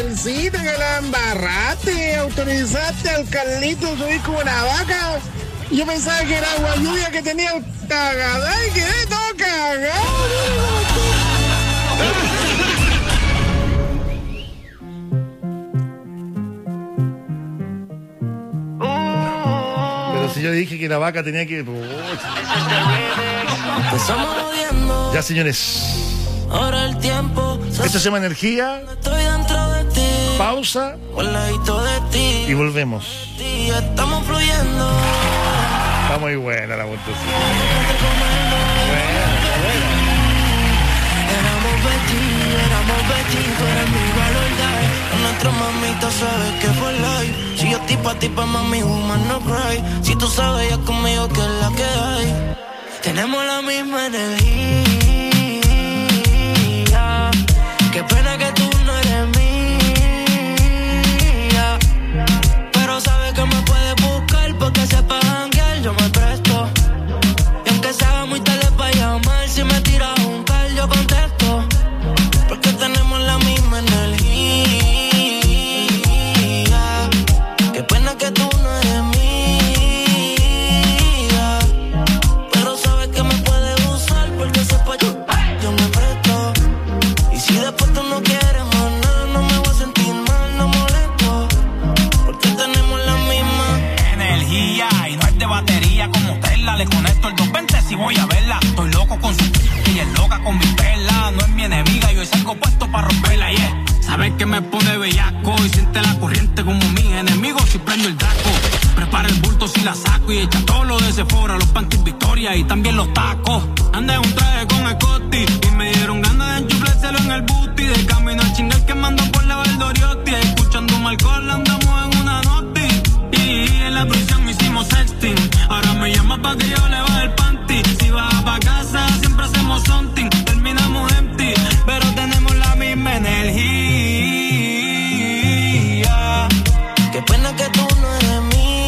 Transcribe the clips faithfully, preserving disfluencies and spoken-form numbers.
Virgencita, que la embarraste, autorizaste al Carlito a subir como una vaca. Yo pensaba que era agua lluvia que tenía cagada y quedé todo cagado. Pero si yo dije que la vaca tenía que... Ya, señores. Ahora el tiempo. Esto se llama energía. Estoy dentro de ti. Pausa. Al ladito de ti. Y volvemos. Y estamos fluyendo. Está muy buena la votación. Éramos Betty, éramos Betty, tú eres mi valor. Nuestra mamita sabe que fue live. Si yo tipo a tipo, mami, woman no cry. Si tú sabes ya conmigo que es la que hay. Tenemos la misma energía. Qué pena que tú no eres mía. Pero sabes que me puedes buscar porque sepas janguear, yo me presto. Y aunque se haga muy tarde para llamar, si me tiras un call yo contesto. Porque tenemos la misma energía. Qué pena que tú no eres mía. Pero sabes que me puedes usar porque sepas yo, yo me presto. Y si después tú no quieres más nada, no me voy a sentir mal, no molesto. Porque tenemos la misma energía. Y no es de batería como Tesla. Le conecto el doscientos veinte si voy a verla. Estoy loco con su y es loca con mi perla. No es mi enemiga, yo salgo puesto para romperla, yeah. Sabes que me pone bellaco y siente la corriente como mis enemigos si prendo el daco. Prepara el bulto si la saco y echa todo lo de Sephora, los panties Victoria y también los tacos. Anda en un traje con el Coty y me dieron ganas de enchuflárselo en el booty. De camino a chingar que mando por la Valdoriotti. Escuchando un alcohol andamos en una noti. Y en la prisión hicimos sexting. Ahora me llama pa' que yo le baje el panty. Si vas pa' casa siempre hacemos something. Terminamos empty, pero tenemos la misma energía. Qué pena que tú no eres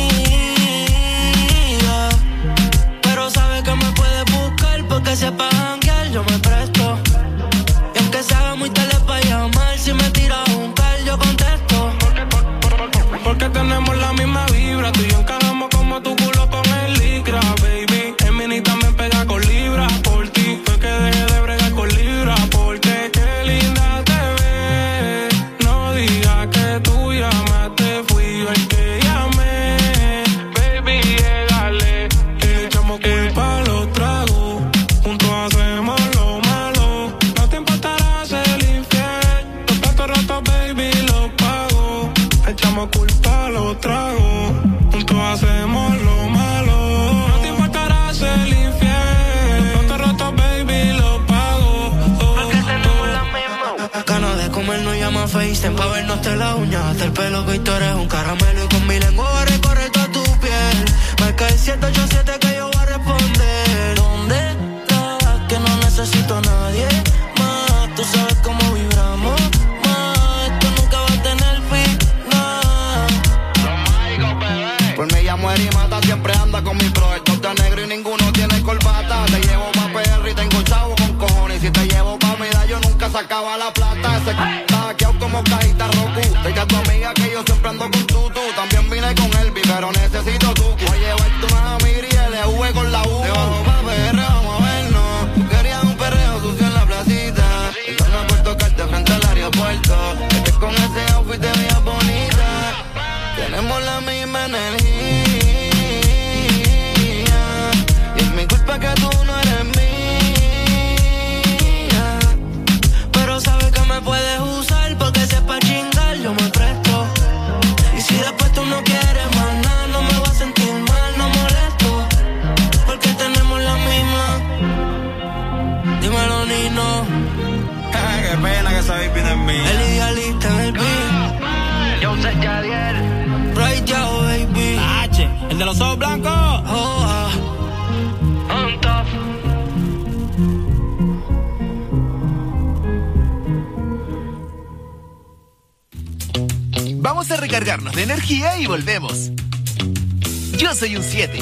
mía. Pero sabes que me puedes buscar porque sepas janguear, yo me presto. Y aunque se haga muy tarde para llamar, si me tiras un call yo contesto. Porque, por, por, por, porque tenemos la misma vibra. Tú y yo encajamos como tu culo con el licra, baby. El mini también pega con libra. Por ti fue que dejé de bregar con libra. Porque qué linda te ves. No digas que tú llamaste, fui yo el que llamé. Baby, llegale. Le echamos culpa a los tragos. Juntos hacemos lo malo. No te importará ser infiel. Los platos rotos, baby, los pago. Le echamos culpa a los tragos. Juntos hacemos lo malo. No te importará ser infiel. Los platos rotos, baby, los pago. Porque tenemos la misma. Ganas de comer no llama FaceTime pa' vernos de la uña hasta el pelo que tú eres un caramelo. Y con mi lengua voy a recorrer toda tu piel. Marca el siete ocho siete que yo voy a responder. ¿Dónde estás? Que no necesito a nadie más. Tú sabes cómo vibramos más. Esto nunca va a tener final. Pues me llamo Eri Mata, siempre anda con mi bro. El top de negro y ninguno tiene corbata. Te llevo pa' P R y tengo chavo con cojones. Y si te llevo pa' medallo nunca sacaba la plata. Ese c*** está hackeado como cajita Roku. Diga a tu amiga que yo siempre ando con tutu. También vine con Elvi, pero necesito tu. Voy a llevarte unas amigas y L V con la U. Te bajo pa' P R, vamos a vernos. Tú querías un perreo sucio en la placita. Entonces por tocarte frente al aeropuerto. Es que con ese outfit te veías bonita. Tenemos la misma energía. Y es mi culpa que tú no eres mía. Pero sabes que me puedes usar porque sepa chingar, yo me presto. Y si después tú no quieres más nada, no me voy a sentir mal, no molesto. Porque tenemos la misma. Dímelo, Nino. Qué pena que sabéis bien en mí. El idealista en el beat. Yo sé Jadiel. Right yo, baby. H, el de los ojos blancos. Oh, ah. On top. Vamos a recargarnos de energía y volvemos. Yo soy un siete.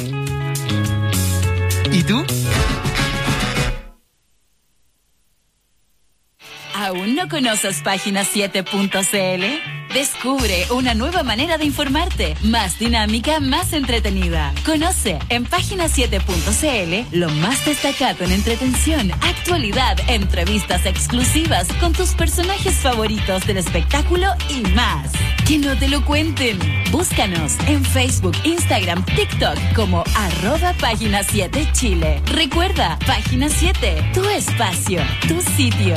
¿Y tú? Ahora ¿Aún no conoces página siete punto c l? Descubre una nueva manera de informarte, más dinámica, más entretenida. Conoce en página siete punto c l lo más destacado en entretención, actualidad, entrevistas exclusivas con tus personajes favoritos del espectáculo y más. Que no te lo cuenten. Búscanos en Facebook, Instagram, TikTok como arroba página siete Chile. Recuerda, página siete, tu espacio, tu sitio.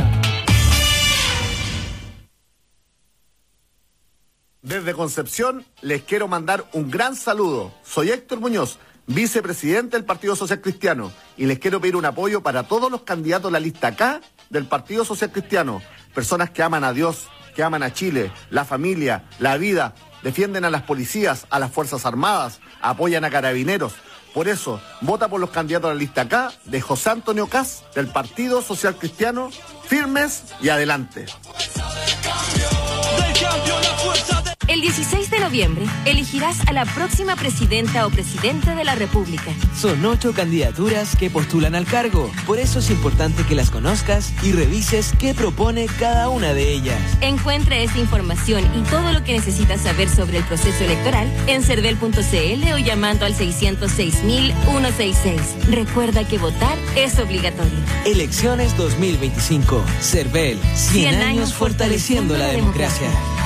Desde Concepción les quiero mandar un gran saludo. Soy Héctor Muñoz, vicepresidente del Partido Social Cristiano, y les quiero pedir un apoyo para todos los candidatos de la lista K del Partido Social Cristiano. Personas que aman a Dios, que aman a Chile, la familia, la vida, defienden a las policías, a las Fuerzas Armadas, apoyan a carabineros. Por eso, vota por los candidatos de la lista K de José Antonio Kast del Partido Social Cristiano, firmes y adelante. El dieciséis de noviembre elegirás a la próxima presidenta o presidente de la República. Son ocho candidaturas que postulan al cargo. Por eso es importante que las conozcas y revises qué propone cada una de ellas. Encuentra esta información y todo lo que necesitas saber sobre el proceso electoral en cervel punto c l o llamando al seiscientos seis mil ciento sesenta y seis. Recuerda que votar es obligatorio. Elecciones dos mil veinticinco. Cervel. cien años fortaleciendo la democracia.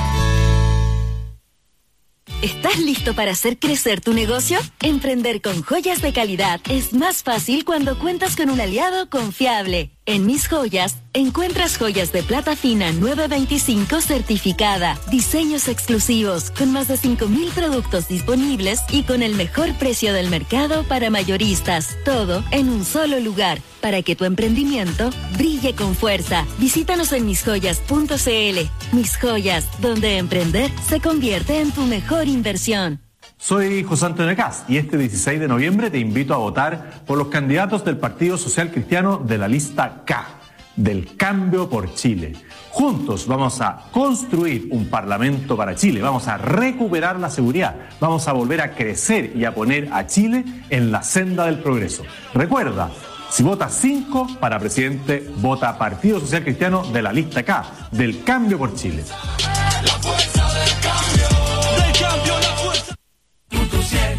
¿Estás listo para hacer crecer tu negocio? Emprender con joyas de calidad es más fácil cuando cuentas con un aliado confiable. En Mis Joyas, encuentras joyas de plata fina nueve veinticinco certificada, diseños exclusivos, con más de cinco mil productos disponibles y con el mejor precio del mercado para mayoristas. Todo en un solo lugar, para que tu emprendimiento brille con fuerza. Visítanos en mis joyas punto c l. Mis Joyas, donde emprender se convierte en tu mejor inversión. Soy José Antonio Kast y este dieciséis de noviembre te invito a votar por los candidatos del Partido Social Cristiano de la lista K, del Cambio por Chile. Juntos vamos a construir un parlamento para Chile, vamos a recuperar la seguridad, vamos a volver a crecer y a poner a Chile en la senda del progreso. Recuerda, si votas cinco para presidente, vota Partido Social Cristiano de la lista K, del Cambio por Chile. La fuerza del cambio, del cambio, la fuerza. Punto siete.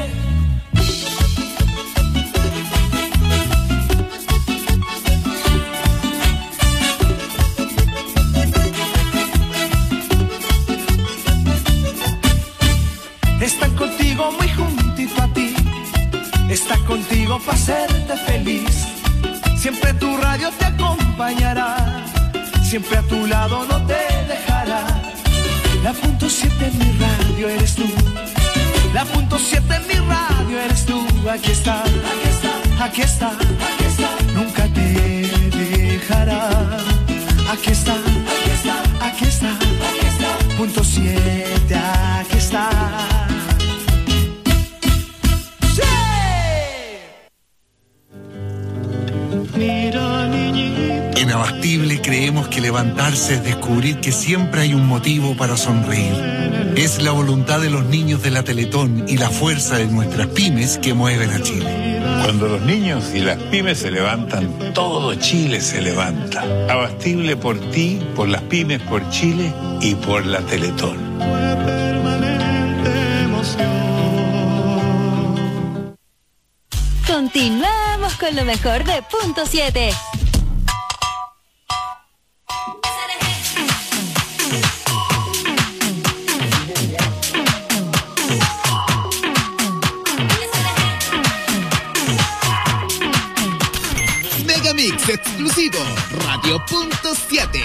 Están contigo muy juntito a ti, están contigo para hacerte feliz. Siempre tu radio te acompañará, siempre a tu lado no te dejará. La punto siete en mi radio eres tú, la punto siete en mi radio eres tú. Aquí está, aquí está, aquí está, aquí está. Nunca te dejará. Aquí está, aquí está, aquí está, aquí está. Punto siete, aquí está. En Abastible creemos que levantarse es descubrir que siempre hay un motivo para sonreír. Es la voluntad de los niños de la Teletón y la fuerza de nuestras pymes que mueven a Chile. Cuando los niños y las pymes se levantan, todo Chile se levanta. Abastible por ti, por las pymes, por Chile y por la Teletón. Continuamos con lo mejor de Punto siete. Megamix exclusivo, Radio Punto siete.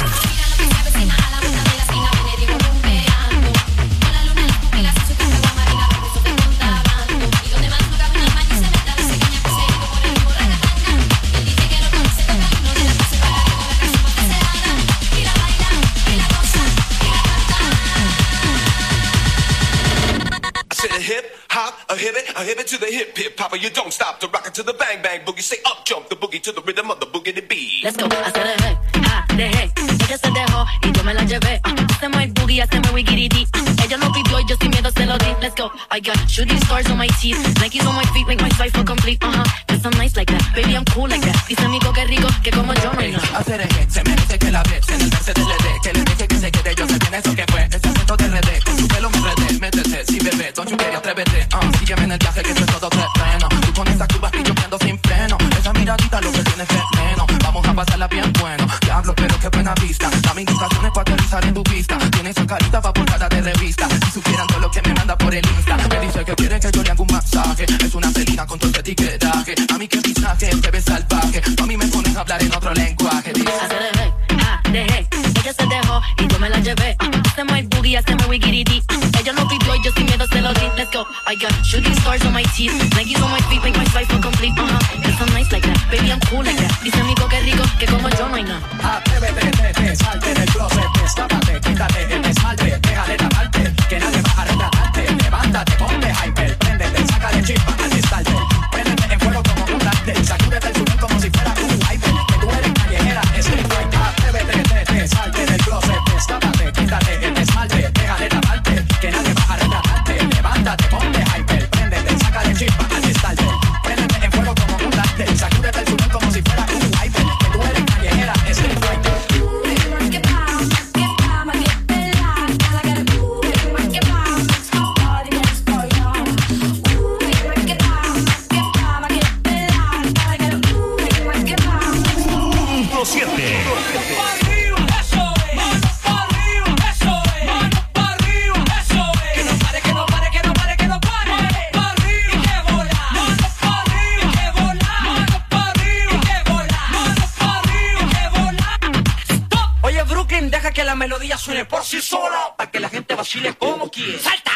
A hit it, a hit it to the hip hip hopper. You don't stop to rock it to the bang bang boogie. Say up jump the boogie to the rhythm of the boogie to beat. Let's go, hacer el hey, ah, de hey. Ella se dejó y yo me la llevé. Hacemos el boogie, hacemos el wiggy. Ella lo pidió y yo sin miedo se lo di. Let's go. I got shooting stars on my teeth, Nikes on my feet, make my life feel complete. Uh huh. Cause I'm nice like that, baby I'm cool like that. Dice amigo que rico, que como yo no hay nada. Hacer eje, se merece que la ve, en el verse de L D, que le deje que se quede, yo sé bien eso que fue. Ese acento de R D, con tu pelo me enredé, métete, sí bebé, don't you get atrévete. Uh, sígueme en el viaje que esto es todo terreno. Tú con esa curva y yo prendo sin freno. Esa miradita lo que tiene es veneno. Vamos a pasarla bien bueno. Diablo, pero qué buena vista. Dame indicaciones para aterrizar en tu pista. Tiene esa carita pa' portada de revista. Si supieran todo lo que me manda por el Insta. Me dice que quiere que yo le haga un masaje. Es una felina con todo ese etiquetaje. A mí que pisaje, te ves salvaje. A mí me pones a hablar en otro lenguaje. Dice ah, dejé, ella se dejó y yo me la llevé. Hacemos el boogie, hacemos el wiggity. Ella lo pidió y yo sin miedo se lo di. Let's go. I got shooting stars on my teeth, Nikes on my feet, make my life feel complete. Uh huh. Cause I'm nice like that, baby I'm cool like that. Dice amigo que rico, que como yo no hay nada. Atrévete, te, te, salte del closet, escápate, quítate el esmalte, déjale taparte, que nadie va a retratarte. Levántate, ponte hyper, préndete, sácale chispa al distarte. Préndete en fuego como un láctel, sacúdete el sudor como si fuera un wiper. Que tú eres callejera, street fighter. Atrévete, te, te, salte del closet, escápate, quítate el esmalte, déjale taparte, que nadie va a retratarte. Levántate, ponte hyper, préndete, sácale chispa al distarte. Préndete en fuego como un láctel, sacúdete el sudor como si fuera un wiper. Que tú eres callejera, street fighter. Que la melodía suene por sí sola, para que la gente vacile como quiere. ¡Salta!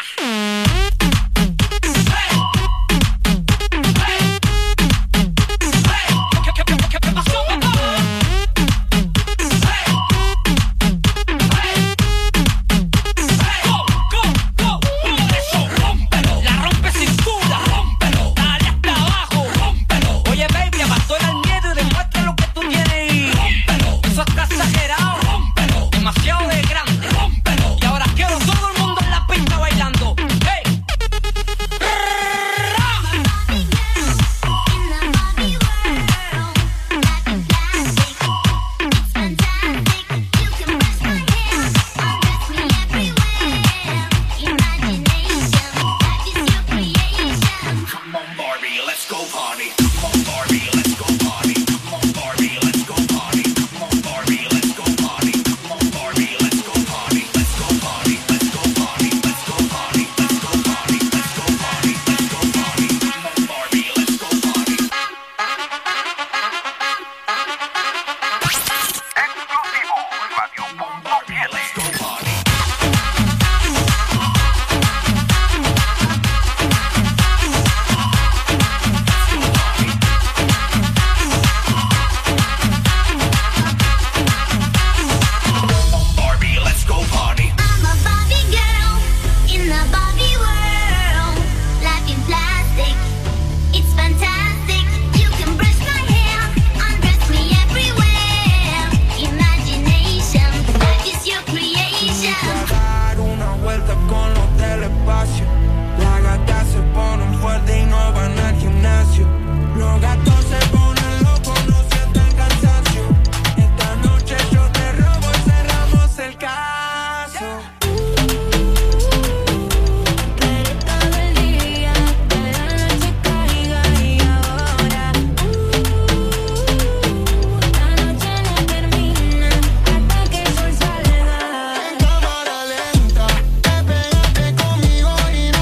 Cámara lenta, te pegaste conmigo y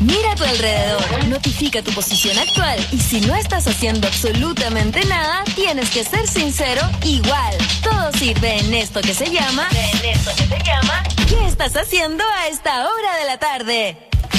Mira a tu alrededor, notifica tu posición actual y si no estás haciendo absolutamente nada, tienes que ser sincero igual. Todo sirve en esto que se llama... En esto que se llama... ¿Qué estás haciendo a esta hora de la tarde?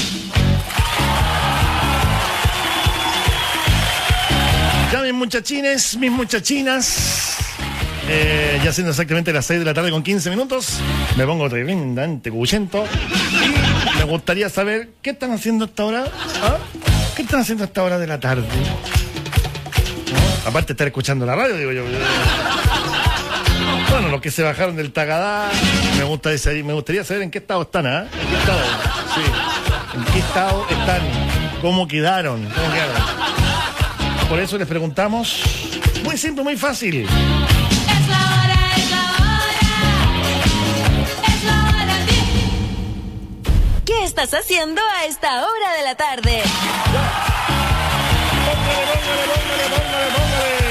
Ya mis muchachines, mis muchachinas, eh, ya siendo exactamente las seis de la tarde con quince minutos, me pongo tremendamente cuchento y me gustaría saber qué están haciendo a esta hora. ¿Ah? ¿Qué están haciendo a esta hora de la tarde? ¿No? Aparte de estar escuchando la radio, digo yo. Bueno, los que se bajaron del Tagadá, me gusta ese, me gustaría saber en qué estado están, ¿ah? ¿eh? ¿En qué estado? Sí. ¿En qué estado están? ¿Cómo quedaron? ¿Cómo quedaron? Por eso les preguntamos, muy simple, muy fácil. Es la hora, es la hora, es la hora de... ¿Qué estás haciendo a esta hora de la tarde? Póngale, póngale, póngale, póngale, póngale.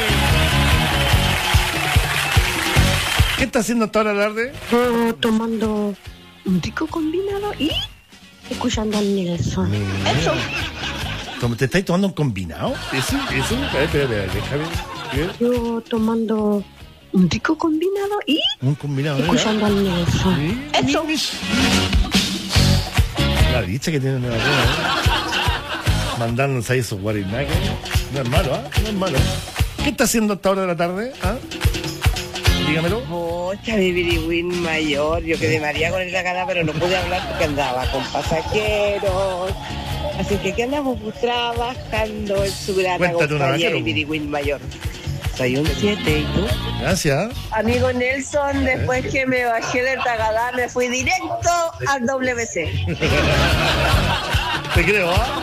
¿Qué está haciendo a esta hora de la tarde? Uh, tomando un rico combinado y escuchando al Nelson. Eso. ¿Te estáis tomando un combinado? ¿Eso? ¿Eso? Espera, espera, espera, déjame ver. Yo tomando un rico combinado y un combinado, escuchando al Nelson. Eso. La dicha que tiene Nueva York, ¿eh? Mandándonos ahí esos guarinacos. No es malo, ¿ah? ¿eh? No es malo. ¿Qué está haciendo a esta hora de la tarde? ¿Ah? Dígamelo. Mocha de Birigüín mayor. Yo quedé María con el Tagadá, pero no pude hablar porque andaba con pasajeros. Así que aquí andamos trabajando en su gran compañía de Birigüín mayor. Soy un siete, ¿y tú? Gracias. Amigo Nelson, después ¿Eh? que me bajé del Tagadá, me fui directo al W C. Te creo, ¿ah?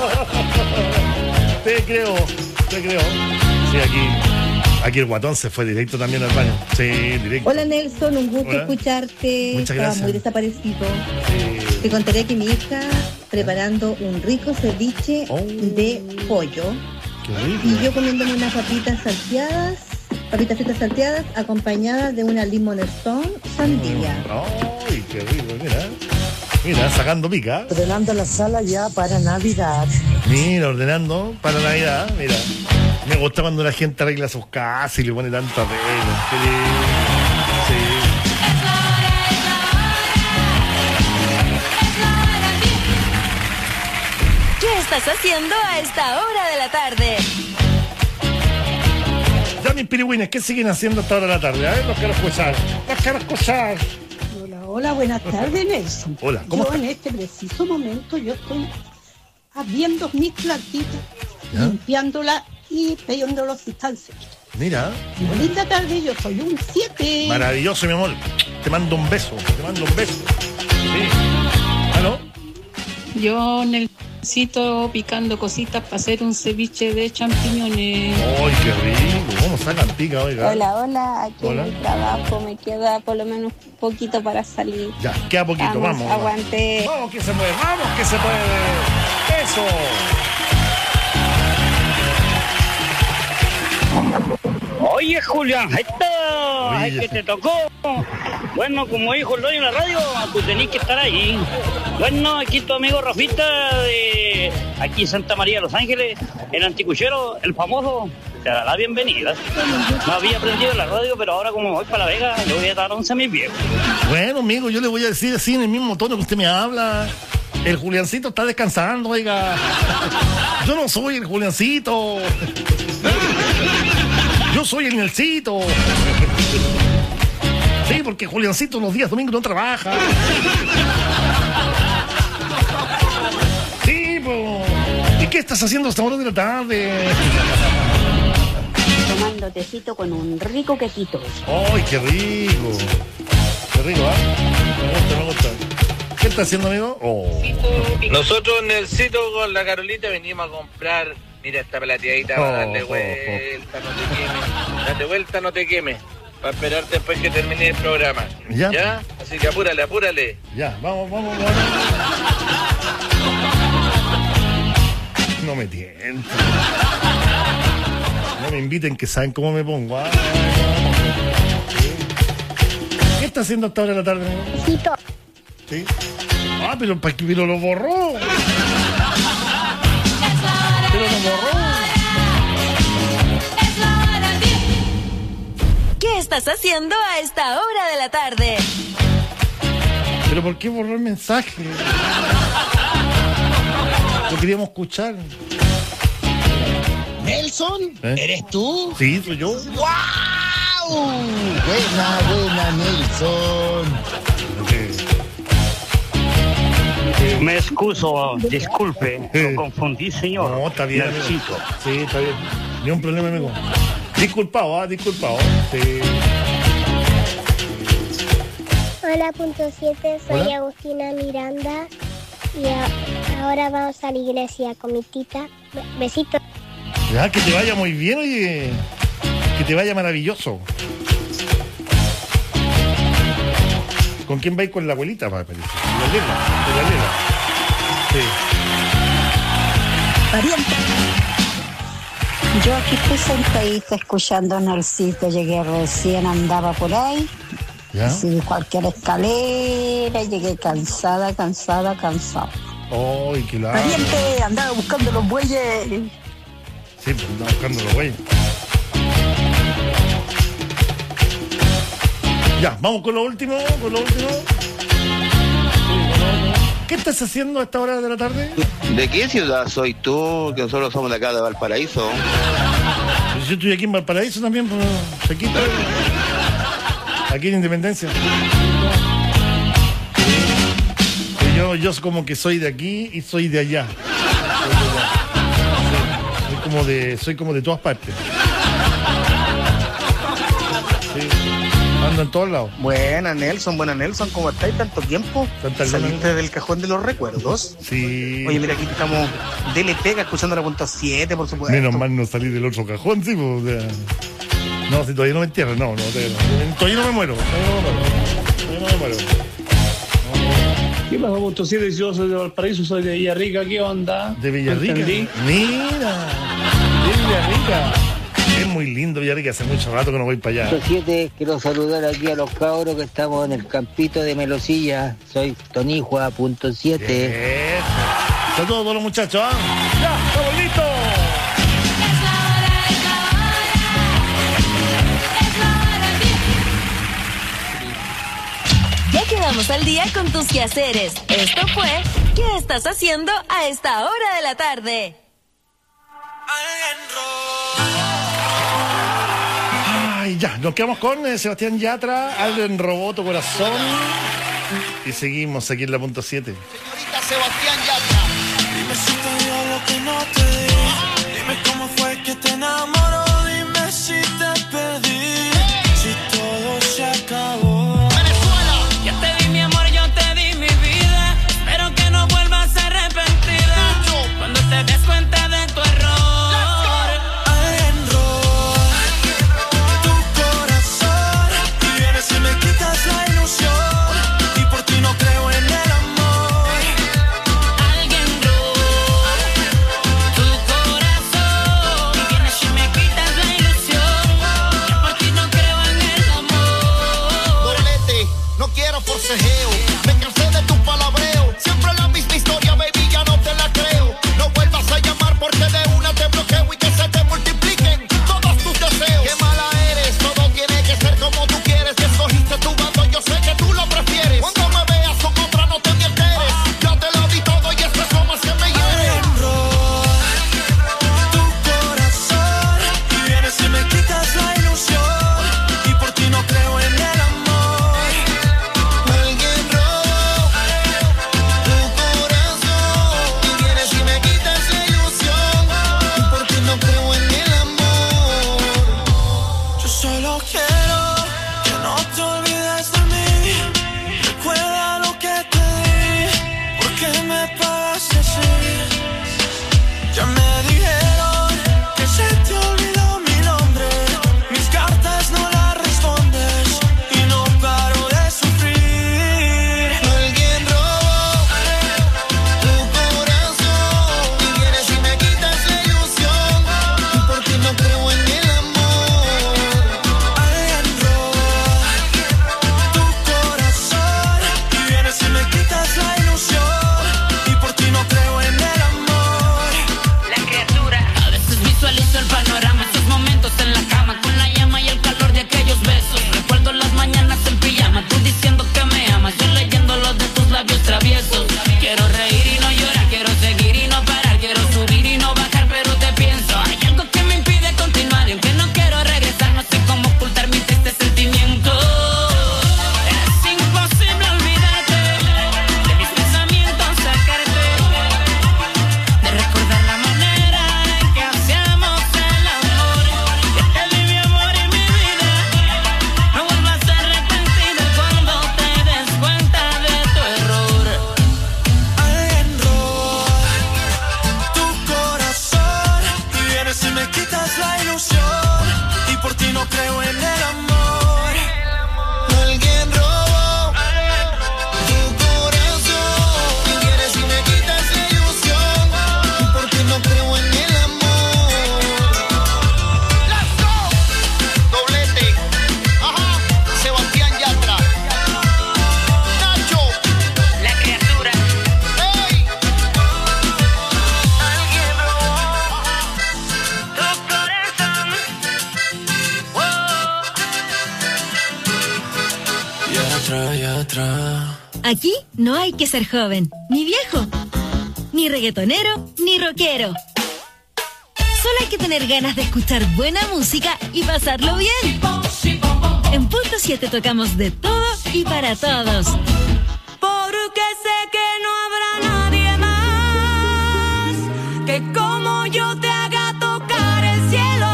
Te creo, te creo. Sí, aquí, aquí el guatón se fue directo también al baño. Sí, directo. Hola Nelson, un gusto Hola. escucharte. Muchas Estaba gracias. muy desaparecido. Sí. Te contaré que mi hija preparando un rico ceviche Oh. de pollo. Qué rico. Y yo comiéndome unas papitas salteadas, papitas fritas salteadas, acompañadas de una limon stone sandía. Ay, qué rico, mira. Mira, sacando pica. Ordenando la sala ya para Navidad. Mira, ordenando para Navidad, mira. Me gusta cuando la gente arregla sus casas y le pone tanto arreglo. Qué lindo. Sí. ¿Qué estás haciendo a esta hora de la tarde? Ya mis pirigüines, ¿qué siguen haciendo a esta hora de la tarde? A ver, los quiero escuchar. Los quiero escuchar. Hola, hola, buenas tardes, Nelson. Hola, ¿cómo Yo estás? en este preciso momento yo estoy abriendo mis plantitas, ¿Ya? limpiándolas y peinándolos si están secos. Mira. Bonita tarde, yo soy un siete. Maravilloso, mi amor. Te mando un beso, te mando un beso. Sí. ¿Aló? Yo en el necesito picando cositas para hacer un ceviche de champiñones. ¡Ay, qué rico! ¿Cómo sacan pica, oiga? Hola, hola, aquí Hola. en el trabajo me queda por lo menos poquito para salir. Ya, queda poquito, Vamos, vamos. aguante. Vamos que se puede, vamos que se puede. Eso. Oye, Julián, ahí está, Oye. ay, que te tocó. Bueno, como dijo el dueño de la radio, tú tenés que estar ahí. Bueno, aquí tu amigo Rafita de aquí en Santa María de Los Ángeles, el anticuchero, el famoso, te dará la bienvenida. No había aprendido la radio, pero ahora como voy para La Vega, le voy a dar once a mis viejos. Bueno, amigo, yo le voy a decir así en el mismo tono que usted me habla. El Juliancito está descansando, oiga. Yo no soy el Juliancito. Yo soy el Nelsito. Sí, porque Juliancito los días domingos no trabaja. Sí, pues. ¿Y qué estás haciendo hasta hora de la tarde? Tomando tecito con un rico quequito. ¡Ay, qué rico! Qué rico, ¿ah? ¿eh? Me gusta, me gusta. ¿Qué está haciendo, amigo? Oh. Nosotros en el sitio con la Carolita venimos a comprar, mira esta plateadita para darle Oh, oh, vuelta, no te quemes, date vuelta, no te quemes, para esperar después que termine el programa. ¿Ya? Así que apúrale, apúrale. Ya, vamos, vamos, vamos. No me tienten. No me inviten que saben cómo me pongo. ¿Ah? ¿Qué está haciendo hasta ahora de la tarde, amigo? Besito. Sí. Ah, pero, pero lo borró. estás haciendo a esta hora de la tarde? ¿Pero por qué borró el mensaje? Lo queríamos escuchar. ¿Nelson? ¿Eh? ¿Eres tú? Sí, soy yo. ¡Wow! Buena, buena, Nelson. Me excuso, disculpe, lo confundí, señor. No, está bien. Nelsito. Sí, está bien. Ni un problema, amigo. Disculpado, ¿ah? Disculpado. Sí. Hola, punto siete, soy Hola. Agustina Miranda y a- ahora vamos a la iglesia con mi tita. Be- Besitos. Ya, que te vaya muy bien, oye. Que te vaya maravilloso. ¿Con quién vais? Con la abuelita, para Con la Lela. Con la Lela. Sí. Pariente. Yo aquí estoy sentadita escuchando a Nelsito, llegué recién, andaba por ahí. ¿Ya? Sí, cualquier escalera, llegué cansada, cansada, cansada. ¡Ay, qué largo! Pariente, andaba buscando los bueyes. Sí, pues andaba buscando los güeyes. Ya, vamos con lo último, con lo último. ¿Qué estás haciendo a esta hora de la tarde? ¿De qué ciudad soy tú? Que nosotros somos de acá de Valparaíso. Pues yo estoy aquí en Valparaíso también, pues, aquí estoy. Aquí en Independencia. Yo, yo como que soy de aquí y soy de allá. Soy como de, soy como de todas partes. Sí. Ando en todos lados. Buena, Nelson, buena, Nelson. ¿Cómo estáis? ¿Tanto tiempo? Tanta ¿Saliste luna. del cajón de los recuerdos? Sí. Oye, mira, aquí estamos dele pega escuchando la punta siete, por supuesto. Menos mal no salí del otro cajón, sí, pues, o sea. No, si todavía no me entierran, no, no, todavía no. Todavía no me muero, todavía no me muero. Todavía no me muero. ¿Qué pasa, punto siete? Yo soy de Valparaíso, soy de Villarrica, ¿qué onda? De Villarrica. ¿Entendí? Mira, de Villarrica. Es muy lindo Villarrica, hace mucho rato que no voy para allá. punto siete, quiero saludar aquí a los cabros que estamos en el campito de Melosilla. Soy Tonijua, punto siete. Saludos a todos los muchachos, ¿ah? ¡Ya, estamos listos! Ya quedamos al día con tus quehaceres. Esto fue ¿Qué estás haciendo a esta hora de la tarde? Ay, ya, nos quedamos con eh, Sebastián Yatra, Alden Roboto Corazón. Y seguimos aquí en la punto siete. Señorita Sebastián Yatra. Dime si te dio lo que no te di. Dime cómo fue que te enamoró. Dime si te perdí. Si todo se acabó. Venezuela. Ya te di mi amor, yo te di mi vida. Espero que no vuelvas arrepentida. Cuando te des cuenta de tu error. La ilusión y por ti no creo en el amor. Alguien robó tu corazón y vienes y me quitas traviesos. Quiero reír y no llorar, quiero seguir y no parar, quiero subir y no bajar, pero te pienso. Hay algo que me impide continuar y aunque no quiero regresar, no sé cómo ocultar mi triste sentimiento. Es imposible olvidarte de mis pensamientos, sacarte de recordar la manera en que hacíamos el amor. Que te di mi amor y mi vida, no vuelvas a arrepentirte cuando te des cuenta de tu error. Alguien roba tu corazón y vienes y me quitas la ilusión y por ti no creo en el amor. Alguien robó tu corazón y vienes y me quitas la ilusión y por ti no creo en el amor. Let's go. Doblete. Ajá. Sebastián Yatra. Nacho. La criatura. Hey. Alguien robó tu corazón. Yatra, Yatra. Aquí no hay que ser joven, ni viejo, ni reggaetonero, ni rockero. Solo hay que tener ganas de escuchar buena música y pasarlo bien. En Punto siete tocamos de todo y para todos. Porque sé que no habrá nadie más que como yo te haga tocar el cielo.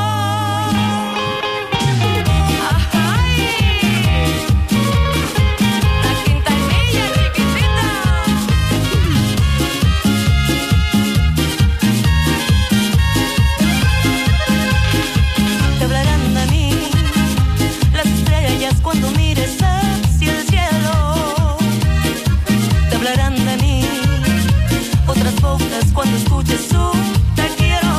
Ay, la quintanilla chiquitita. Te hablarán de mí las estrellas cuando mires hacia el cielo. Te hablarán de mí otras bocas cuando escuches su te quiero.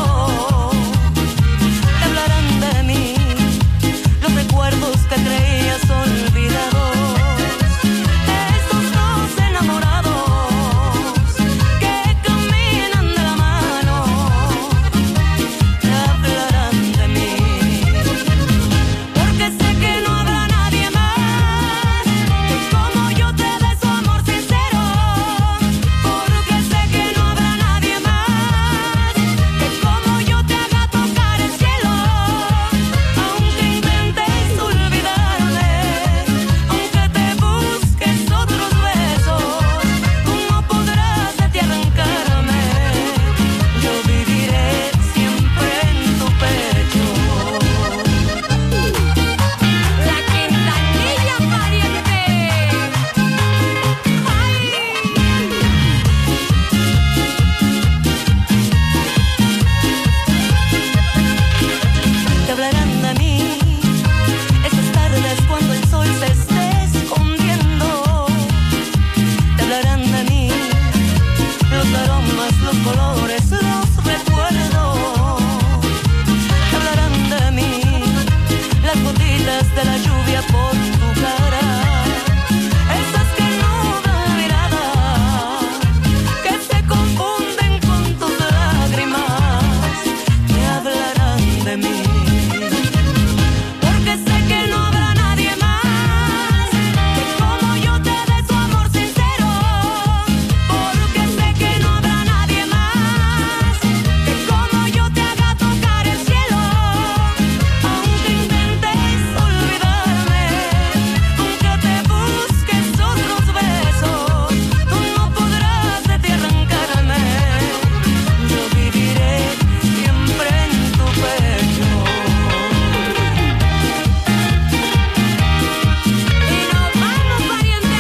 Te hablarán de mí los recuerdos que creías olvidados. Estos dos enamorados que caminan de la mano te hablarán de mí. Porque sé que no habrá nadie más que como yo te dé su amor sincero. Porque sé que no habrá nadie más que como yo te haga tocar el cielo. Aunque intentes olvidarme, aunque te busques otros besos, tú no podrás de ti arrancarme. Yo viviré siempre en tu pecho. La quintanilla pariente. Te hablarán de mí esas tardes cuando el sol se esté escondiendo. Te hablarán de mí los aromas, los colores, los recuerdos. Te hablarán de mí las gotitas de la lluvia por tu cara. Esas que no dan mirada, que se confunden con tus lágrimas. Te hablarán de mí. Porque sé que no habrá nadie más que como yo te dé su amor sincero. Porque sé que no habrá nadie más que como yo te haga tocar el cielo. Aunque intentes olvidarme, aunque te busques otros besos, tú no podrás de ti arrancarme. Yo viviré siempre en tu pecho. Y nos vamos, pariente.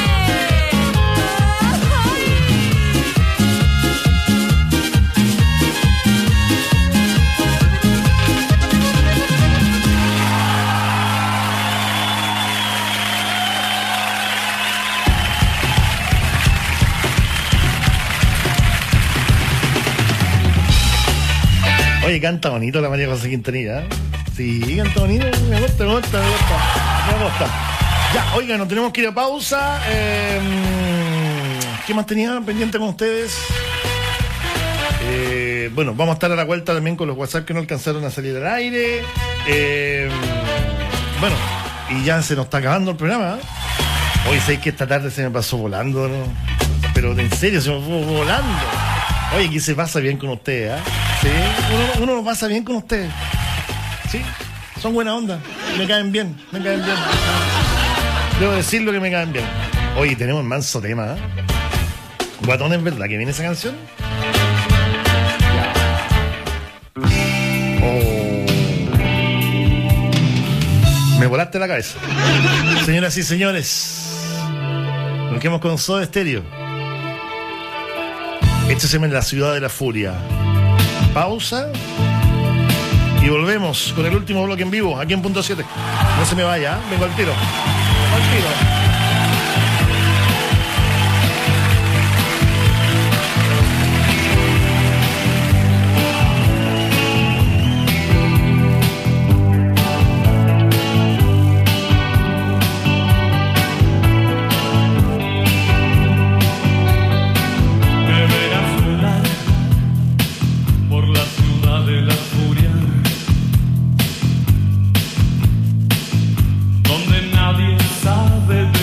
Oye, canta bonito la María José Quintanilla. ¿Eh? Sí, canta bonito. Me gusta, me gusta, me gusta. Me gusta. Ya, oigan, nos tenemos que ir a pausa. Eh, ¿Qué más tenía pendiente con ustedes? Eh, bueno, vamos a estar a la vuelta también con los WhatsApp que no alcanzaron a salir al aire. Eh, bueno, y ya se nos está acabando el programa. ¿Eh? Hoy sé que esta tarde se me pasó volando, ¿no? pero en serio, se me fue volando. Oye, aquí se pasa bien con usted, ¿eh? Sí, uno, uno lo pasa bien con usted. Sí, son buena onda, me caen bien, me caen bien. Debo decirlo que me caen bien. Oye, tenemos manso tema, ¿eh? Guatones, ¿verdad que viene esa canción? Oh. Me volaste la cabeza. Señoras y señores, nos quedamos con Soda Stereo. Este se llama La Ciudad de la Furia. Pausa y volvemos con el último bloque en vivo aquí en Punto siete. No se me vaya, ¿eh? Vengo al tiro. Al tiro. Donde nadie sabe de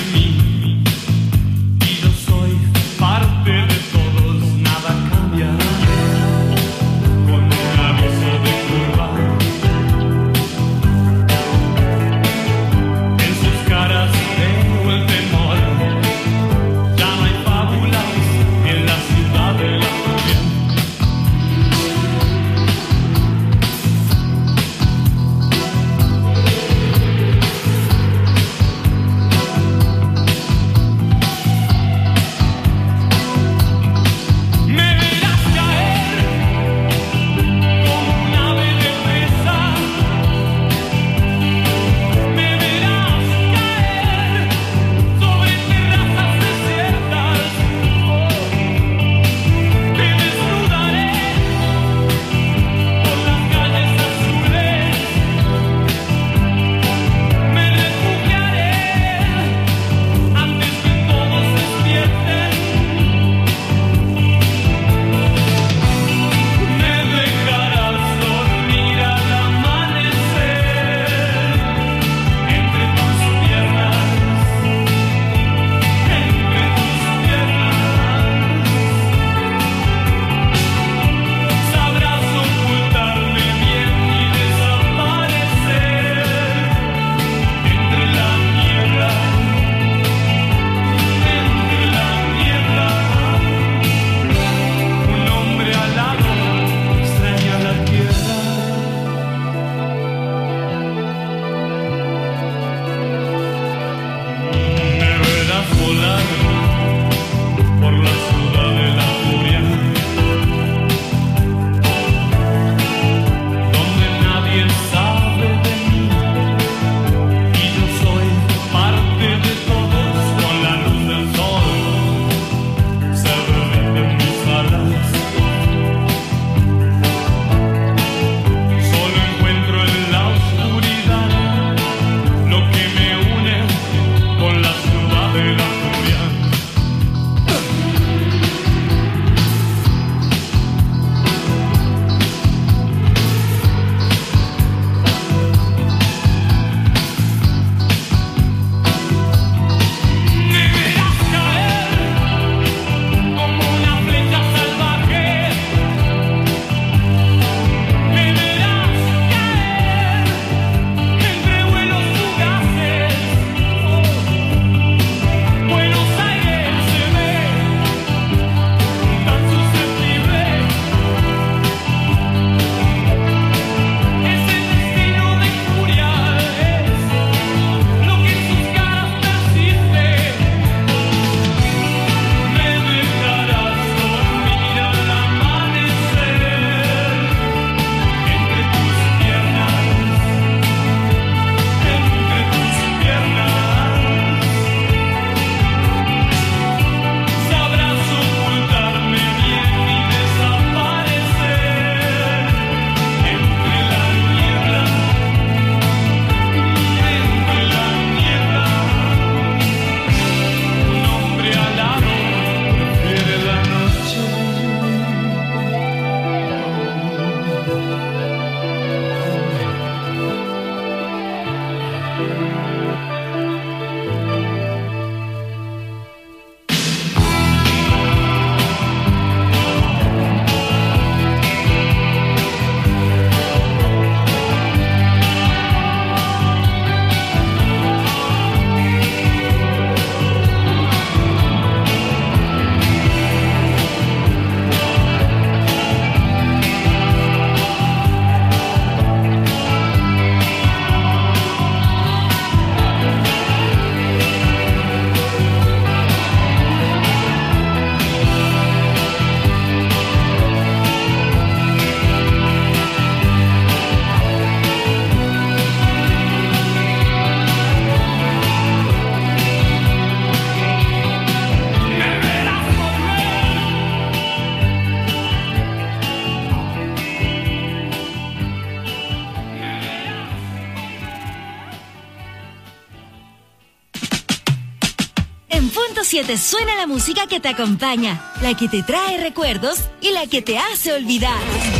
siete suena la música que te acompaña, la que te trae recuerdos y la que te hace olvidar.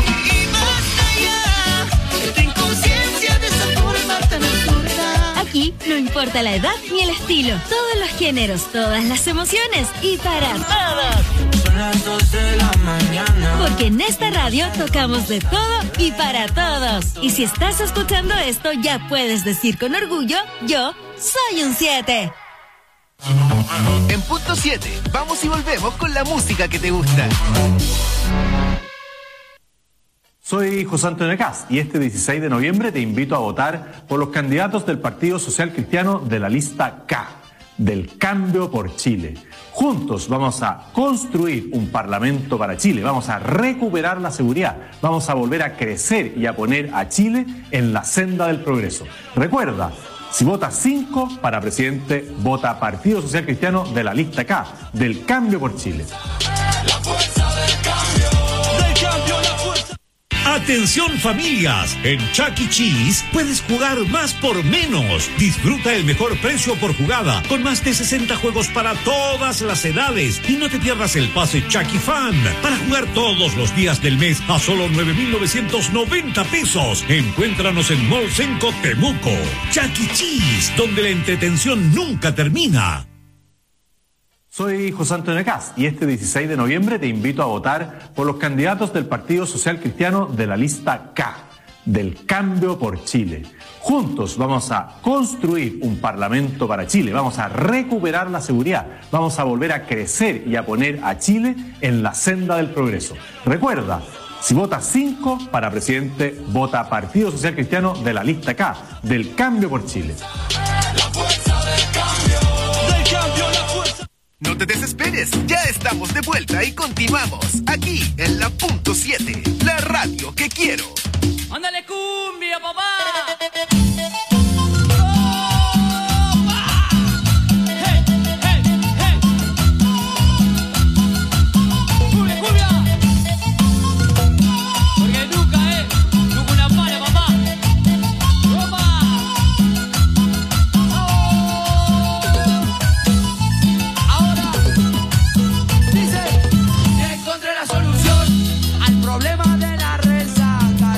Aquí no importa la edad ni el estilo, todos los géneros, todas las emociones y para todos. Son las dos de la mañana. Porque en esta radio tocamos de todo y para todos. Y si estás escuchando esto, ya puedes decir con orgullo, yo soy un siete. En punto siete, vamos y volvemos con la música que te gusta. Soy José Antonio Cast y este dieciséis de noviembre te invito a votar por los candidatos del Partido Social Cristiano de la lista K, del Cambio por Chile. Juntos vamos a construir un parlamento para Chile, vamos a recuperar la seguridad, vamos a volver a crecer y a poner a Chile en la senda del progreso. Recuerda, si votas cinco para presidente, vota Partido Social Cristiano de la lista K, del Cambio por Chile. La fuerza del cambio, del cambio, la fuerza. Atención familias, en Chuck E. Cheese puedes jugar más por menos. Disfruta el mejor precio por jugada, con más de sesenta juegos para todas las edades. Y no te pierdas el pase Chuck E. Fan, para jugar todos los días del mes a solo nueve mil novecientos noventa pesos. Encuéntranos en Mall Senco Temuco. Chuck E. Cheese, donde la entretención nunca termina. Soy José Antonio Cast y este dieciséis de noviembre te invito a votar por los candidatos del Partido Social Cristiano de la lista K, del Cambio por Chile. Juntos vamos a construir un parlamento para Chile, vamos a recuperar la seguridad, vamos a volver a crecer y a poner a Chile en la senda del progreso. Recuerda, si votas cinco para presidente, vota Partido Social Cristiano de la lista K, del Cambio por Chile. La fuerza del cambio, del cambio, la fuerza. No te desesperes, ya estamos de vuelta y continuamos aquí en la punto siete, la radio que quiero. ¡Ándale cumbia, papá! Problema de la resaca.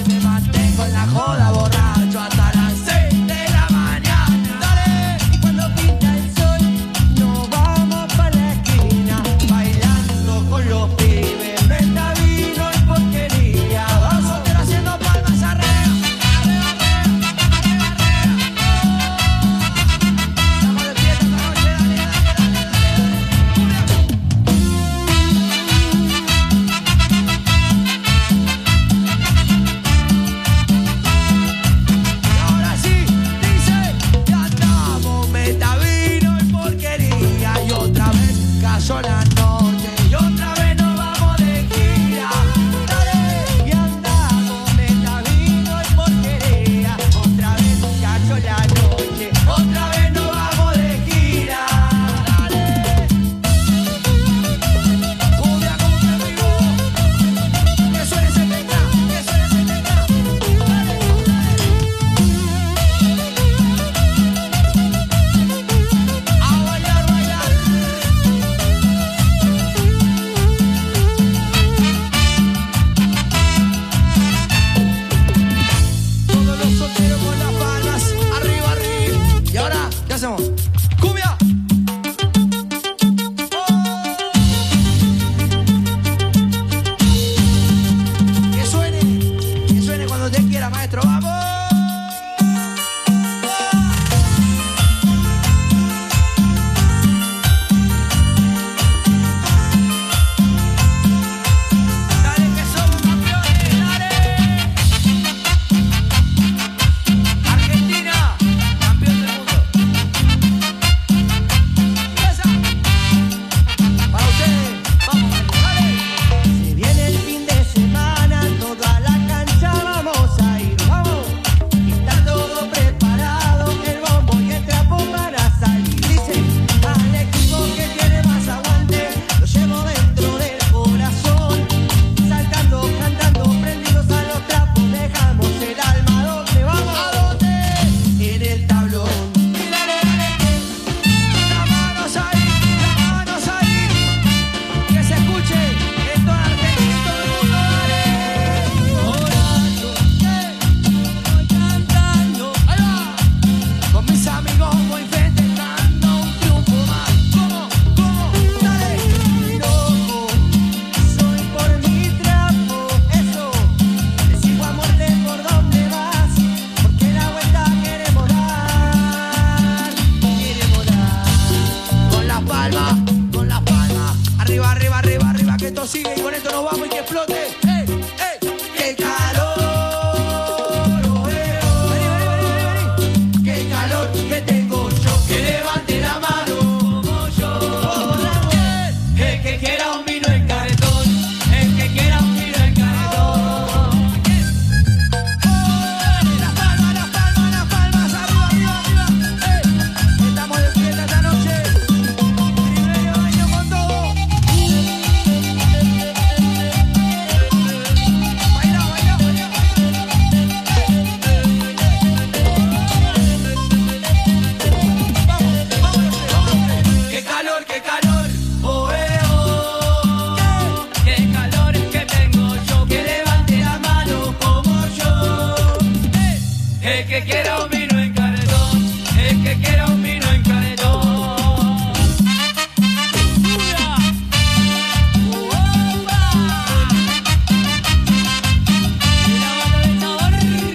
sigue y con esto nos vamos y que explote. ¡Ey, ey! ¡Qué calor! Oh, eh, oh. Vení, vení, vení, vení. ¡Qué calor que tengo yo! Que levante la mano como yo. El que quiera un vino en carretón, el que quiera un vino en carretón. Las palmas, las palmas, las palmas, arriba, arriba, arriba. ¡Ey! Estamos de fiesta esta noche. Tribeño, baño con todo. Baila, baila, baila, Vamos, vámonos, vámonos. ¡Qué calor, qué calor! Oh, eh, oh. ¡Qué calor que tengo yo! Que levante la mano como yo. El que quiera un vino en carretón, el que quiera un vino en carretón. ¡Uya! ¡Uopa! Y la banda del sabor.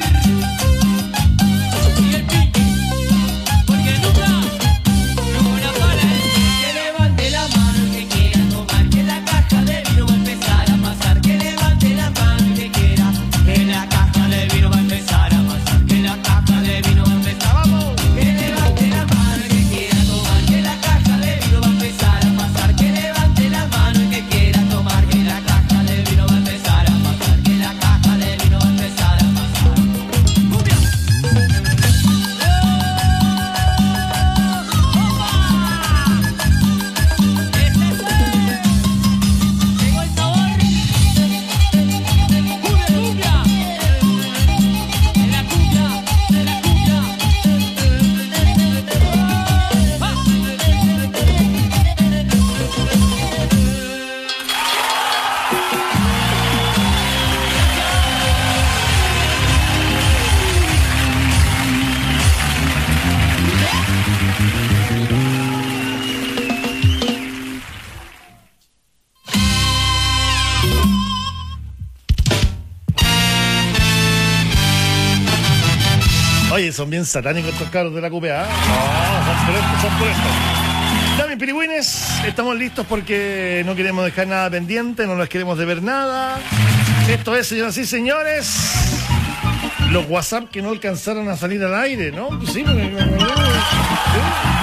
Y el pique, porque nunca, nunca para. Que levante la mano el que quiera tomar, que la caja de vino va a empezar a pasar. Que levante la mano el que quiera, que la caja de vino va a empezar a pasar. Que la caja de vino va a empezar, vamos. Que levante la mano el que quiera tomar, que la caja de vino va a empezar a pasar. Que levante la mano el que quiera tomar, que la caja de vino va a empezar a pasar. Que la caja de vino va a empezar a pasar. ¡Cumbia! Llegó el sabor. Cumbia, cumbia. En la cumbia, en la cumbia. ¡Ah! Oye, son bien satánicos estos cabros de la Q P A. No, son por esto, son por esto. Ya, mis pirigüines, estamos listos porque no queremos dejar nada pendiente, no nos queremos deber nada. Esto es, señoras y señores, los WhatsApp que no alcanzaron a salir al aire, ¿no? Pues sí, porque- sí.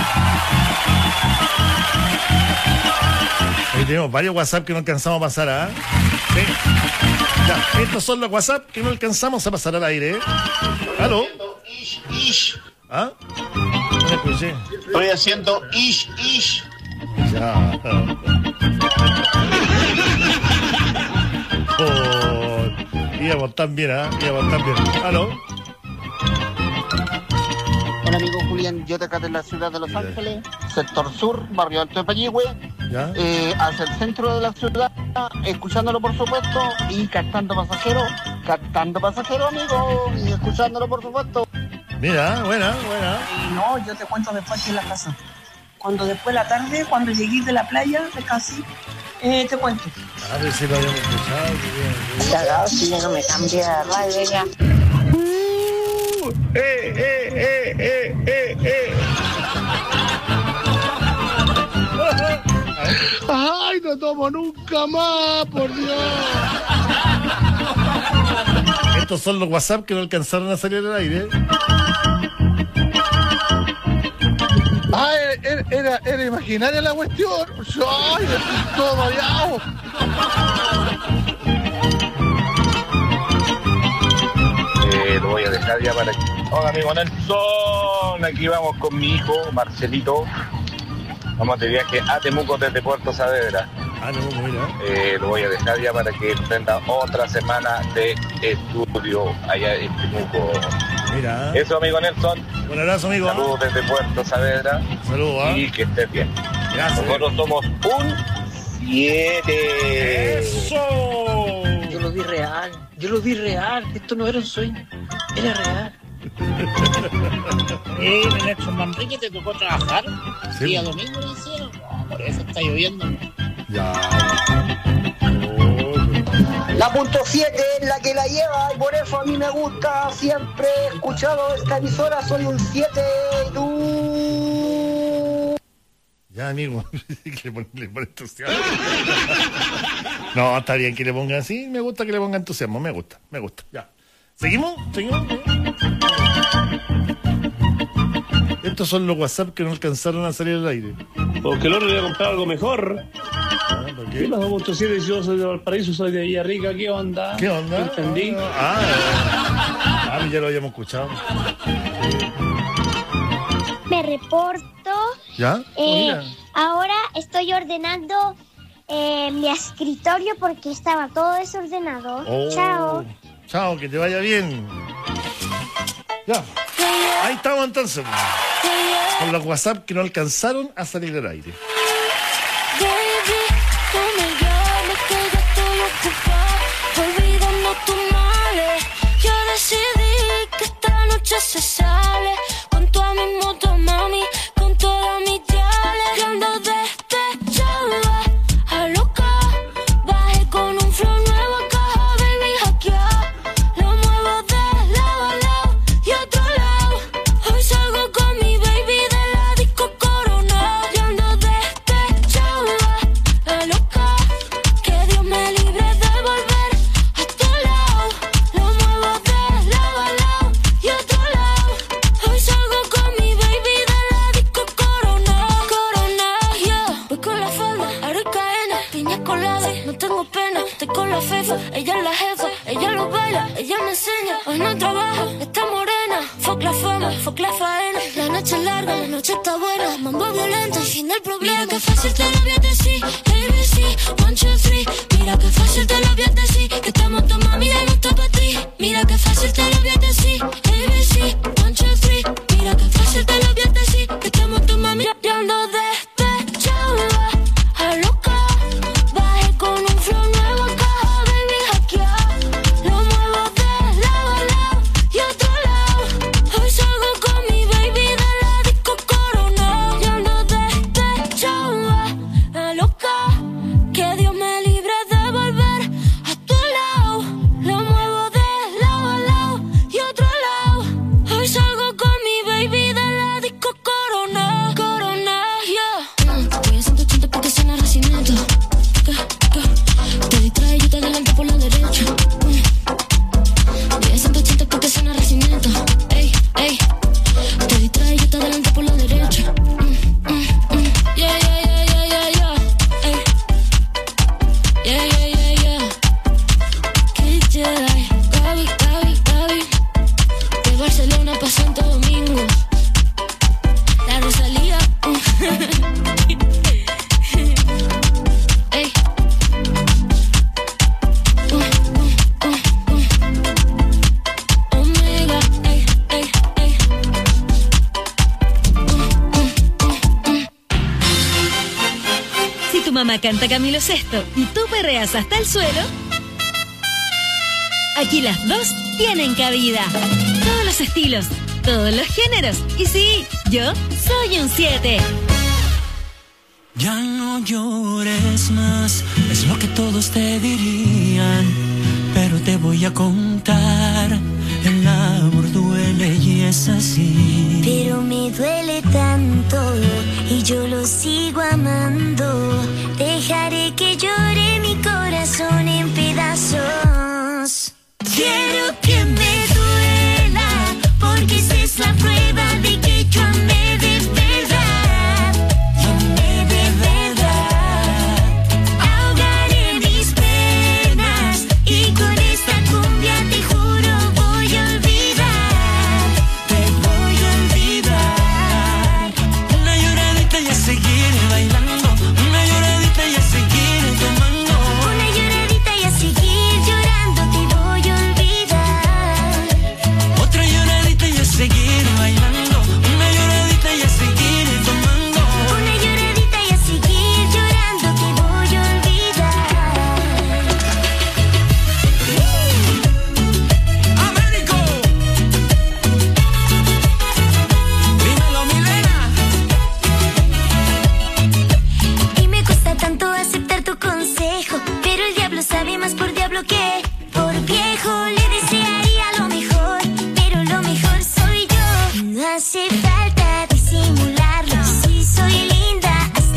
Hoy tenemos varios WhatsApp que no alcanzamos a pasar, ¿ah? Sí. Ya, estos son los WhatsApp que no alcanzamos a pasar al aire. ¿Aló? ¿Ah? No me escuché. Estoy haciendo ish, ish. Ya. Oh, íbamos tan bien, ¿ah? Íbamos tan bien. ¿Aló? Hola amigo Julián, yo te acá de la ciudad de Los Ángeles, sector sur, barrio Alto de Payihue, ¿Ya? eh, hacia el centro de la ciudad, escuchándolo por supuesto, y captando pasajeros, captando pasajeros amigo, y escuchándolo por supuesto. Mira, buena, buena. No, yo te cuento después aquí en la casa. Cuando después de la tarde, cuando llegué de la playa, de casi, eh, te cuento. A ver si lo habíamos escuchado. Cagado, si ya no me cambié de radio ya. ¡Eh, eh, eh, eh, eh, eh! ¡Ay, no tomo nunca más, por Dios! Estos son los WhatsApp que no alcanzaron a salir al aire. Ah, era, era, era imaginaria la cuestión. ¡Ay, estoy todo mareado! Eh, lo voy a dejar ya para aquí. Hola, amigo Nelson. Aquí vamos con mi hijo, Marcelito. Vamos de viaje a Temuco desde Puerto Saavedra. Ah, no, mira. Eh, lo voy a dejar ya para que emprenda otra semana de estudio allá en Temuco. Mira. Eso, amigo Nelson. Un abrazo, amigo. Saludos desde Puerto Saavedra. Saludos. Y que estés bien. Gracias. Nosotros somos un siete. ¡Eso! Yo lo vi real, yo lo vi real. Esto no era un sueño, era real. Eh, Nelson Manrique, ¿te tocó trabajar? Sí. Día domingo lo hicieron. No, por eso está lloviendo. Ya. La punto siete es la que la lleva y por eso a mí me gusta, siempre he escuchado esta emisora, soy un siete y tú... Ya, amigo, que le pone, le pone entusiasmo. No, está bien que le pongan así, me gusta que le pongan entusiasmo, me gusta, me gusta. Ya. ¿Seguimos? ¿Seguimos? Estos son los WhatsApp que no alcanzaron a salir al aire. Porque el otro le voy a comprar algo mejor. Ah, ¿por qué? ¿Qué más dos punto siete? Yo soy de Valparaíso, soy de Villarrica, ¿qué onda? ¿Qué onda? ¿No entendí? Ah, ah, ya lo habíamos escuchado. Me reporto. ¿Ya? Eh, Mira. ahora estoy ordenando eh, mi escritorio porque estaba todo desordenado. Oh, Chao. Chao, que te vaya bien. Ya. Ahí estamos entonces. Con los WhatsApp que no alcanzaron a salir al aire. Baby, no me llames que ya estoy ocupada, olvidando tus males. Yo decidí que esta noche se sale con toda mi moto, mami, con toda mi chale. Yo ando despechada, a loca, bajé con un flow nuevo acá, baby, hackeado. Lo muevo de lado a lado y otro lado. Hoy salgo con mi baby de la disco Corona. Yo ando despechada, a loca, que Dios me libre de volver a tu lado. Lo muevo de lado a lado y otro lado. Hoy salgo con mi baby de la disco Corona. Corona, yeah. Voy con la falda, arcaena, piña colada, no tengo pena. Estoy con la fefa, ella es la jefa, ella lo baila, ella me enseña. Hoy no trabaja, está morena. Fuck la fama, fuck la faena. La noche es larga, la noche está buena. Mambo violento, el fin del problema. Mira que fácil te lo voy a decir, A B C, one, two, three. Mira que fácil te lo voy a decir, que estamos tu mami de nuestra pa' ti. Mira que fácil te lo voy a decir, A B C, one, two, three. Mira que fácil te lo voy a decir, que estamos tu mami. Yo ando despechada, a loca, bajé con un flow nuevo acá, baby, hackeado. Lo muevo de lado a lado y otro lado. Hoy salgo con mi baby de la disco Corona. Yo ando despechada, a loca, que Dios me libre de volver a tu lado. Lo muevo de lado a lado y otro lado. Hoy salgo con mi baby de la disco Corona. Corona, yeah. Mm, voy a ciento ochenta porque suena Residente. Que, que, te distrae y yo te adelanto por la derecha. Mm. Voy a ciento ochenta porque suena Residente. Ey, ey. Te distrae y yo te adelanto por la derecha. Mm, mm, mm. Yeah, yeah, yeah, yeah, yeah, yeah. Ey. Yeah, yeah, yeah, yeah. Kid Jedi. Gaby, Gaby, Gaby. De Barcelona pa' Santo Domingo. La Rosalía. mm. Ey. Uh, uh, uh, uh. Omega. Ey, ey, ey. Uh, uh, uh, uh. Si tu mamá canta Camilo Sesto y tú perreas hasta el suelo, aquí las dos tienen cabida. Todos los estilos, todos los géneros. Y sí, yo soy un siete. Ya no llores más, es lo que todos te dirían, pero te voy a contar, el amor duele y es así. Pero me duele tanto y yo lo sigo amando. Dejaré que llore mi corazón en pedazos. Quiero que me duela, porque esa es la prueba de que yo amé de verdad. Yo amé de verdad. Ahogaré mis penas y con esta cumbia te juro voy a olvidar. Te voy a olvidar. Una lloradita y a seguir bailando, una lloradita y a seguir tomando, Una lloradita y a seguir llorando te voy a olvidar. otra lloradita y a seguir bailando, una lloradita y a seguir tomando. Una lloradita y a seguir llorando te voy a olvidar. Américo, dímelo, Milena. Y me cuesta tanto aceptar tu consejo, pero el diablo sabe más por diablo que por viejo. Le desearía lo mejor, pero lo mejor soy yo. No hace falta disimularlo, si soy linda, así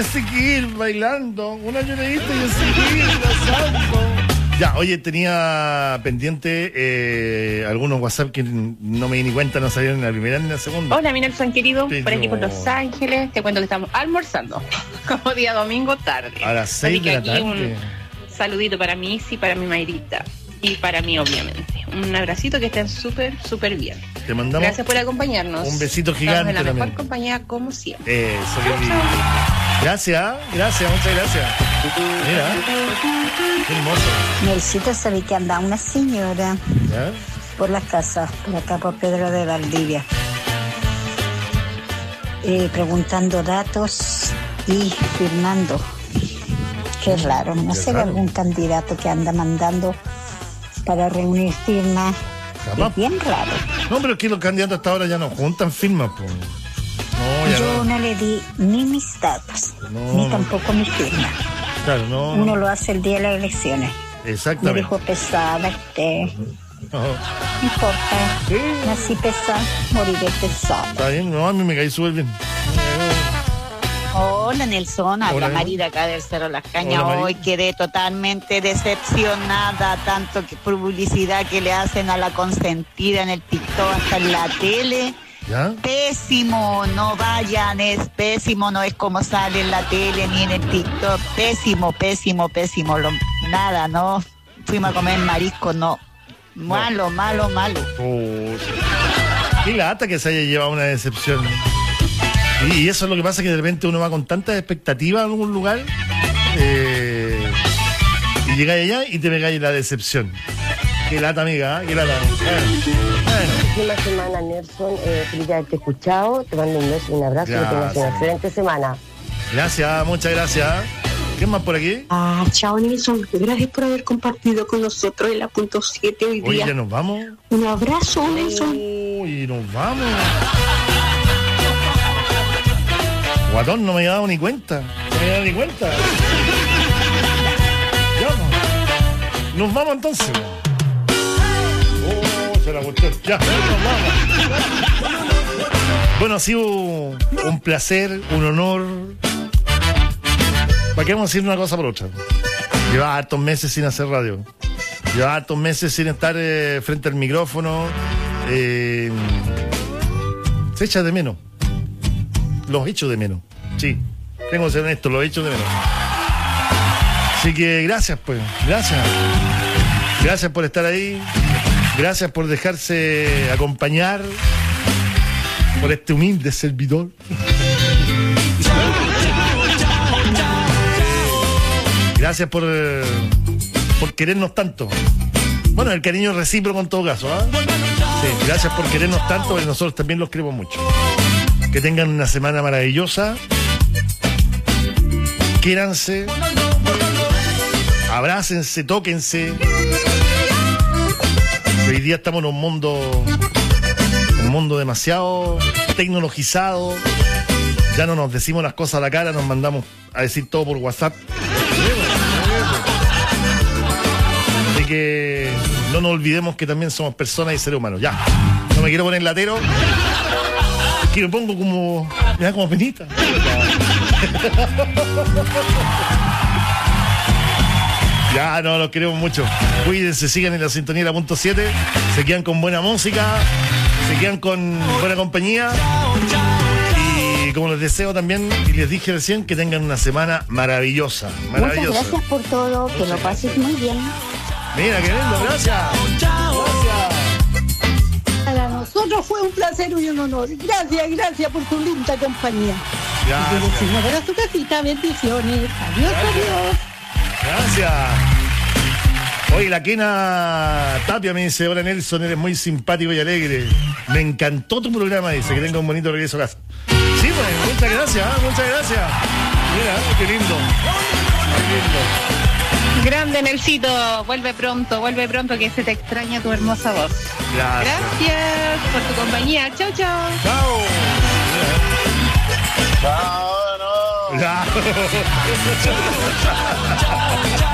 a seguir bailando. Una lloradita y a seguir danzando. Ya, oye, tenía pendiente eh, algunos WhatsApp que no me di ni cuenta, no salieron en la primera ni en la segunda. Hola, mi Nelson querido, Pero... por aquí por Los Ángeles. Te cuento que estamos almorzando, como día domingo tarde. A las seis de la tarde. Un saludito para mi Isi, para mi Mayrita y para mí, obviamente. Un abracito, que estén súper, súper bien. Te mandamos. Gracias por acompañarnos. Un besito gigante. Estamos en la también. mejor compañía, como siempre. Eso, qué lindo. Gracias, gracias, muchas gracias. Mira, qué hermoso. Nelsito, sabía que anda una señora ¿Ya? por las casas, por acá por Pedro de Valdivia, eh, preguntando datos y firmando. Qué raro, no sé, algún candidato que anda mandando para reunir firmas. Es bien raro. No, pero es que los candidatos hasta ahora ya no juntan firmas, pues. No, ya Yo no. no le di ni mis datos, No, ni no. tampoco mi firma. Claro, no. Uno lo hace el día de las elecciones. Me Exactamente. dijo pesada usted. No, No importa. Nací pesada, moriré pesada. está bien, no, a mí me caí súper bien. Hola Nelson, habla Hola. Marida acá del Cerro Las Cañas. Hola, Marida. Hoy quedé totalmente decepcionada, tanto que publicidad que le hacen a la consentida en el TikTok, hasta en la tele. ¿Ya? Pésimo, no vayan, es pésimo, no es como sale en la tele ni en el TikTok. Pésimo, pésimo, pésimo. Lo, nada, no. Fuimos a comer marisco, no. Malo, malo, malo. Pucha. Qué lata que se haya llevado una decepción. Y eso es lo que pasa, que de repente uno va con tantas expectativas a algún lugar eh, y llegáis allá y te pegáis la decepción. Qué lata, amiga, ¿eh? Qué lata. Próxima semana, Nelson, eh, feliz de haberte escuchado. Te mando un beso y un abrazo. Que tengas Gracias. una excelente semana. Gracias, muchas gracias. ¿Qué más por aquí? Ah, chao Nelson, gracias por haber compartido con nosotros en la punto siete hoy Hoy día. ya nos vamos. Un abrazo, Nelson. Uy, nos vamos. Guatón, no me he dado ni cuenta. No me he dado ni cuenta. Ya, pues. Nos vamos entonces. Oh, se la cuestión. Ya, nos vamos. Bueno, ha sido un placer, un honor. ¿Para qué vamos a decir una cosa por otra? Llevaba hartos meses sin hacer radio. Llevaba hartos meses sin estar eh, frente al micrófono. Eh, se echa de menos. Los echo de menos. Sí, tengo que ser honesto, los echo de menos. Así que gracias, pues. Gracias. Gracias por estar ahí. Gracias por dejarse acompañar por este humilde servidor. Gracias por, eh, por querernos tanto. Bueno, el cariño es recíproco en todo caso, ¿ah? Sí, gracias por querernos tanto, porque nosotros también los queremos mucho. Que tengan una semana maravillosa. Quiéranse. Abrácense, tóquense. Hoy día estamos en un mundo, un mundo demasiado tecnologizado. Ya no nos decimos las cosas a la cara, nos mandamos a decir todo por WhatsApp. Así que no nos olvidemos que también somos personas y seres humanos. Ya, no me quiero poner latero, que me pongo como, me da como penita. Ya, no, los queremos mucho. Cuídense, sigan en la sintonía de la punto siete. Se quedan con buena música, se quedan con buena compañía. Y como les deseo también, y les dije recién, que tengan una semana maravillosa. Maravillosa. Muchas gracias por todo, que lo pases muy bien. Mira, qué lindo, gracias. Para nosotros fue un placer y un honor. Gracias, gracias por tu linda compañía. Gracias. Y que decimos para su casita, bendiciones. Adiós, adiós. Gracias. Oye, la Kena Tapia me dice: hola Nelson, eres muy simpático y alegre. Me encantó tu programa, dice, que tenga un bonito regreso a casa. Sí, pues, muchas gracias, ¿eh? Muchas gracias. Mira, qué lindo. Qué lindo. Grande Nelsito, vuelve pronto, vuelve pronto, que se te extraña tu hermosa voz. Gracias. Gracias por tu compañía. Chau, chau. Chao. Chao, no. Chao.